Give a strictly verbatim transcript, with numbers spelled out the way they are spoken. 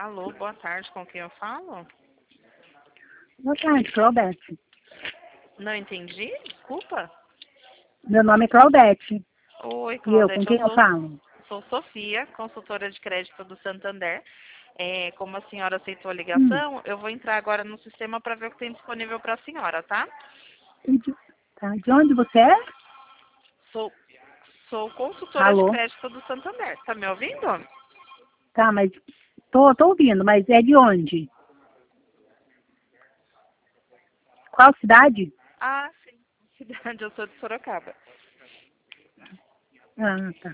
Alô, boa tarde, com quem eu falo? Boa tarde, Claudete. Não entendi, desculpa. Meu nome é Claudete. Oi, E eu, com Claudete, eu quem eu sou, falo? sou Sofia, consultora de crédito do Santander. É, como a senhora aceitou a Hum. ligação, eu vou entrar agora no sistema para ver o que tem disponível para a senhora, tá? E de, tá, de onde você é? Sou, sou consultora de Alô? crédito do Santander, tá me ouvindo? Tá, mas tô, tô ouvindo, mas é de onde? Qual cidade? Ah, sim, cidade, eu sou de Sorocaba. Ah, tá.